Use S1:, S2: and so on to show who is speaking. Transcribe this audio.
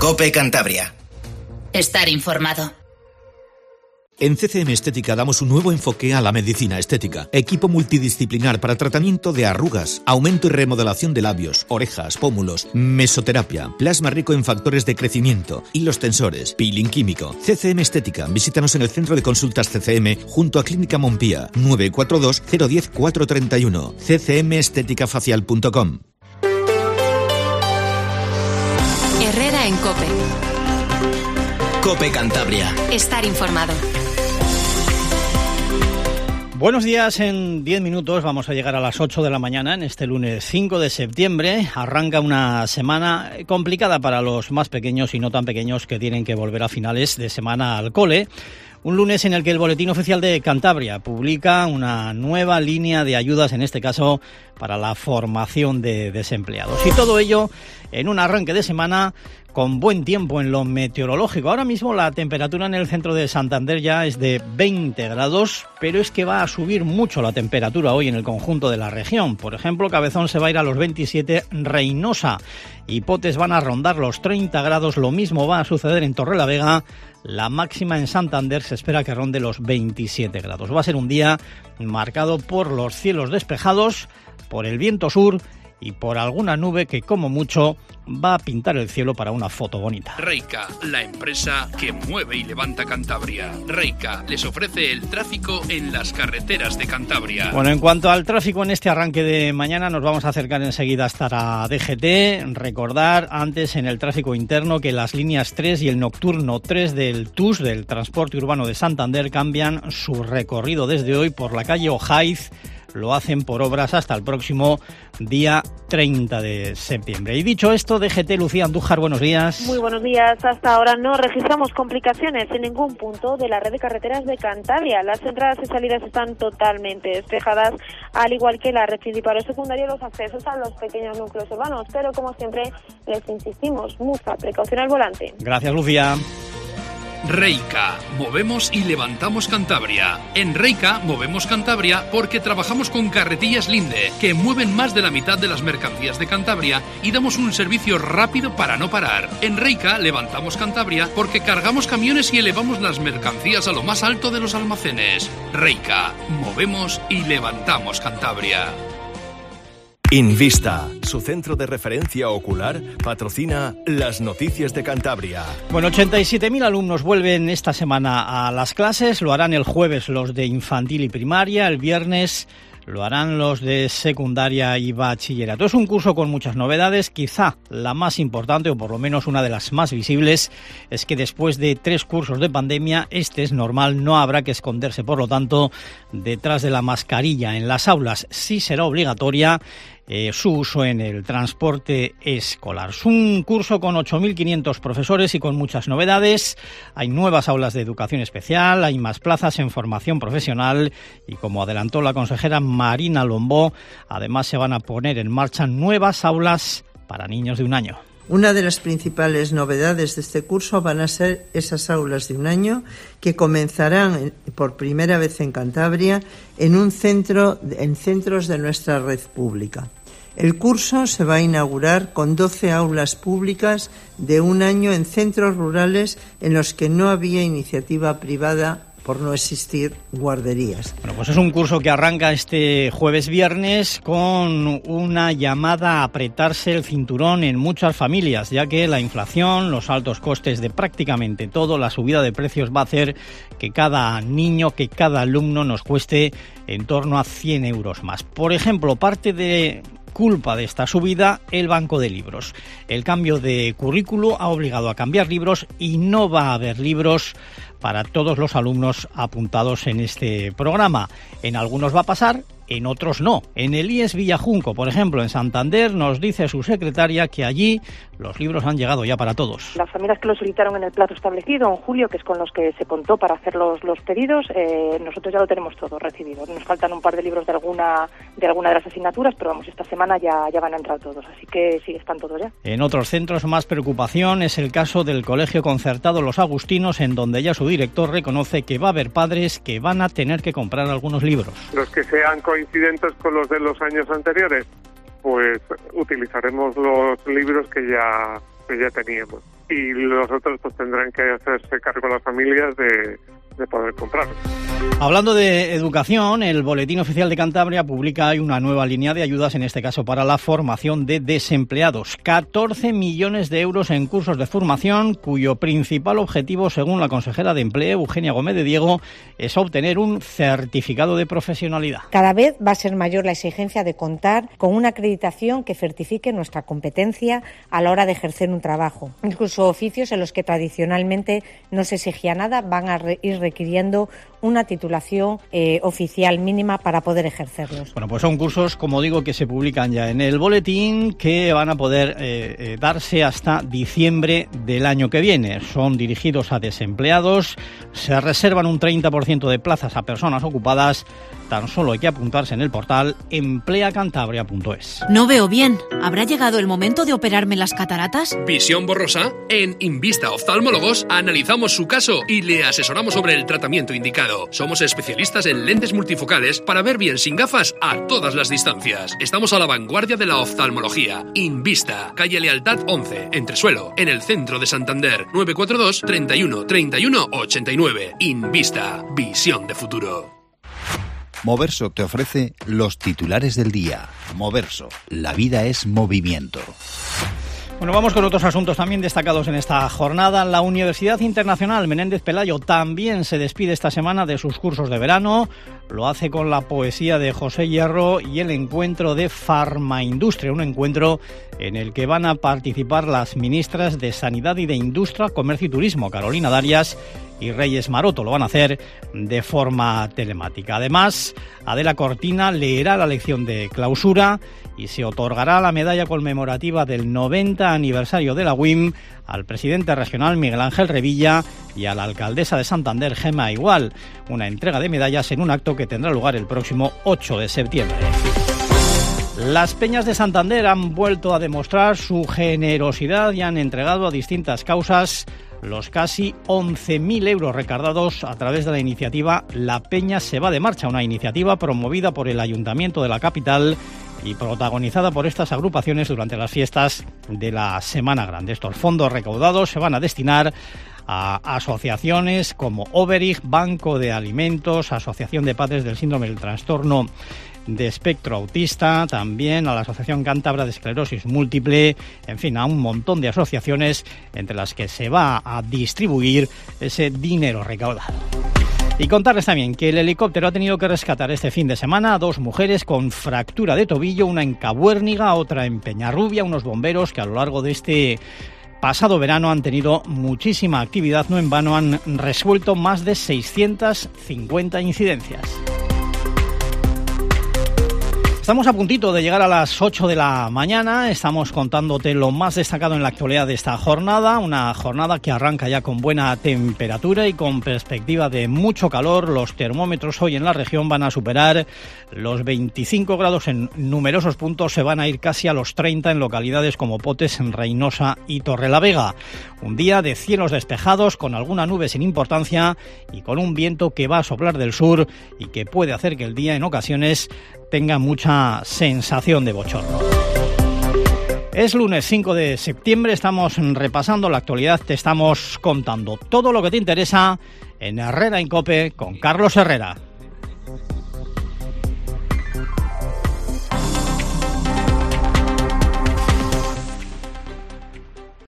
S1: COPE Cantabria.
S2: Estar informado.
S3: En CCM Estética damos un nuevo enfoque a la medicina estética. Equipo multidisciplinar para tratamiento de arrugas, aumento y remodelación de labios, orejas, pómulos, mesoterapia, plasma rico en factores de crecimiento, hilos tensores, peeling químico. CCM Estética. Visítanos en el Centro de Consultas CCM junto a Clínica Montpía, 942 010 431. ccmesteticafacial.com.
S4: Herrera en COPE.
S1: COPE Cantabria.
S4: Estar informado.
S5: Buenos días, en 10 minutos vamos a llegar a las 8 de la mañana en este lunes 5 de septiembre. Arranca una semana complicada para los más pequeños y no tan pequeños que tienen que volver a finales de semana al cole. Un lunes en el que el Boletín Oficial de Cantabria publica una nueva línea de ayudas, en este caso para la formación de desempleados. Y todo ello en un arranque de semana con buen tiempo en lo meteorológico. Ahora mismo la temperatura en el centro de Santander ya es de 20 grados, pero es que va a subir mucho la temperatura hoy en el conjunto de la región. Por ejemplo, Cabezón se va a ir a los 27, Reinosa y Potes van a rondar los 30 grados. Lo mismo va a suceder en Torrelavega. La máxima en Santander se espera que ronde los 27 grados. Va a ser un día marcado por los cielos despejados, por el viento sur y por alguna nube que, como mucho, va a pintar el cielo para una foto bonita.
S6: Reica, la empresa que mueve y levanta Cantabria. Reica les ofrece el tráfico en las carreteras de Cantabria.
S5: Bueno, en cuanto al tráfico en este arranque de mañana, nos vamos a acercar enseguida hasta la DGT. Recordar antes en el tráfico interno que las líneas 3 y el nocturno 3 del TUS, del Transporte Urbano de Santander, cambian su recorrido desde hoy por la calle Ojaiz. Lo hacen por obras hasta el próximo día 30 de septiembre. Y dicho esto, DGT, Lucía Andújar, buenos días.
S7: Muy buenos días. Hasta ahora no registramos complicaciones en ningún punto de la red de carreteras de Cantabria. Las entradas y salidas están totalmente despejadas, al igual que la red principal o secundaria, los accesos a los pequeños núcleos urbanos. Pero, como siempre, les insistimos, mucha precaución al volante.
S5: Gracias, Lucía.
S6: Reica, movemos y levantamos Cantabria. En Reica movemos Cantabria porque trabajamos con Carretillas Linde, que mueven más de la mitad de las mercancías de Cantabria y damos un servicio rápido para no parar. En Reica levantamos Cantabria porque cargamos camiones y elevamos las mercancías a lo más alto de los almacenes. Reica, movemos y levantamos Cantabria.
S8: Invista, su centro de referencia ocular, patrocina las noticias de Cantabria.
S5: Bueno, 87.000 alumnos vuelven esta semana a las clases. Lo harán el jueves los de infantil y primaria, el viernes lo harán los de secundaria y bachillerato. Es un curso con muchas novedades. Quizá la más importante, o por lo menos una de las más visibles, es que después de 3 cursos de pandemia, este es normal. No habrá que esconderse, por lo tanto, detrás de la mascarilla. En las aulas sí será obligatoria su uso en el transporte escolar. Es un curso con 8.500 profesores y con muchas novedades. Hay nuevas aulas de educación especial, hay más plazas en formación profesional y, como adelantó la consejera Marina Lombó, además se van a poner en marcha nuevas aulas para niños de 1 año.
S9: Una de las principales novedades de este curso van a ser esas aulas de 1 año que comenzarán por primera vez en Cantabria en centros de nuestra red pública. El curso se va a inaugurar con 12 aulas públicas de 1 año en centros rurales en los que no había iniciativa privada por no existir guarderías.
S5: Bueno, pues es un curso que arranca este jueves-viernes con una llamada a apretarse el cinturón en muchas familias, ya que la inflación, los altos costes de prácticamente todo, la subida de precios va a hacer que cada niño, que cada alumno nos cueste en torno a 100 euros más. Por ejemplo, parte de culpa de esta subida, el banco de libros. El cambio de currículo ha obligado a cambiar libros y no va a haber libros para todos los alumnos apuntados en este programa. En algunos va a pasar, en otros no. En el IES Villajunco, por ejemplo, en Santander, nos dice su secretaria que allí los libros han llegado ya para todos.
S10: Las familias que lo solicitaron en el plazo establecido en julio, que es con los que se contó para hacer los pedidos, nosotros ya lo tenemos todo recibido. Nos faltan un par de libros de alguna de las asignaturas, pero vamos, esta semana ya van a entrar todos, así que sí, están todos ya.
S5: En otros centros, más preocupación es el caso del Colegio Concertado Los Agustinos, en donde ya su director reconoce que va a haber padres que van a tener que comprar algunos libros.
S11: Los que sean coincidentes con los de los años anteriores, pues utilizaremos los libros que ya teníamos. y los otros pues tendrán que hacerse cargo las familias de poder comprarlo.
S5: Hablando de educación, el Boletín Oficial de Cantabria publica hoy una nueva línea de ayudas, en este caso para la formación de desempleados. 14 millones de euros en cursos de formación, cuyo principal objetivo, según la consejera de Empleo, Eugenia Gómez de Diego, es obtener un certificado de profesionalidad.
S12: Cada vez va a ser mayor la exigencia de contar con una acreditación que certifique nuestra competencia a la hora de ejercer un trabajo. Incluso oficios en los que tradicionalmente no se exigía nada van a ir requiriendo una titulación oficial mínima para poder ejercerlos.
S5: Bueno, pues son cursos, como digo, que se publican ya en el boletín, que van a poder darse hasta diciembre del año que viene. Son dirigidos a desempleados, se reservan un 30% de plazas a personas ocupadas. Tan solo hay que apuntarse en el portal empleacantabria.es.
S13: No veo bien. ¿Habrá llegado el momento de operarme las cataratas?
S6: ¿Visión borrosa? En Invista Oftalmólogos analizamos su caso y le asesoramos sobre el tratamiento indicado. Somos especialistas en lentes multifocales para ver bien sin gafas a todas las distancias. Estamos a la vanguardia de la oftalmología. Invista, calle Lealtad 11, Entresuelo, en el centro de Santander. 942 31 31 89. Invista, visión de futuro.
S14: Moverso te ofrece los titulares del día. Moverso, la vida es movimiento.
S5: Bueno, vamos con otros asuntos también destacados en esta jornada. La Universidad Internacional Menéndez Pelayo también se despide esta semana de sus cursos de verano. Lo hace con la poesía de José Hierro y el encuentro de Farmaindustria, un encuentro en el que van a participar las ministras de Sanidad y de Industria, Comercio y Turismo, Carolina Darias y Reyes Maroto. Lo van a hacer de forma telemática. Además, Adela Cortina leerá la lección de clausura y se otorgará la medalla conmemorativa del 90 aniversario de la UIM al presidente regional Miguel Ángel Revilla y a la alcaldesa de Santander, Gemma Igual. Una entrega de medallas en un acto que tendrá lugar el próximo 8 de septiembre. Las Peñas de Santander han vuelto a demostrar su generosidad y han entregado a distintas causas los casi 11.000 euros recargados a través de la iniciativa La Peña se va de marcha, una iniciativa promovida por el Ayuntamiento de la capital y protagonizada por estas agrupaciones durante las fiestas de la Semana Grande. Estos fondos recaudados se van a destinar a asociaciones como Oberich, Banco de Alimentos, Asociación de Padres del Síndrome del Trastorno de Espectro Autista, también a la Asociación Cántabra de Esclerosis Múltiple, en fin, a un montón de asociaciones entre las que se va a distribuir ese dinero recaudado. Y contarles también que el helicóptero ha tenido que rescatar este fin de semana a 2 mujeres con fractura de tobillo, una en Cabuérniga, otra en Peñarrubia, unos bomberos que a lo largo de este pasado verano han tenido muchísima actividad, no en vano han resuelto más de 650 incidencias. Estamos a puntito de llegar a las 8 de la mañana, estamos contándote lo más destacado en la actualidad de esta jornada, una jornada que arranca ya con buena temperatura y con perspectiva de mucho calor. Los termómetros hoy en la región van a superar los 25 grados en numerosos puntos, se van a ir casi a los 30 en localidades como Potes, Reynosa y Torrelavega. Un día de cielos despejados, con alguna nube sin importancia y con un viento que va a soplar del sur y que puede hacer que el día en ocasiones tenga mucha sensación de bochorno. Es lunes 5 de septiembre, estamos repasando la actualidad, te estamos contando todo lo que te interesa en Herrera en COPE con Carlos Herrera.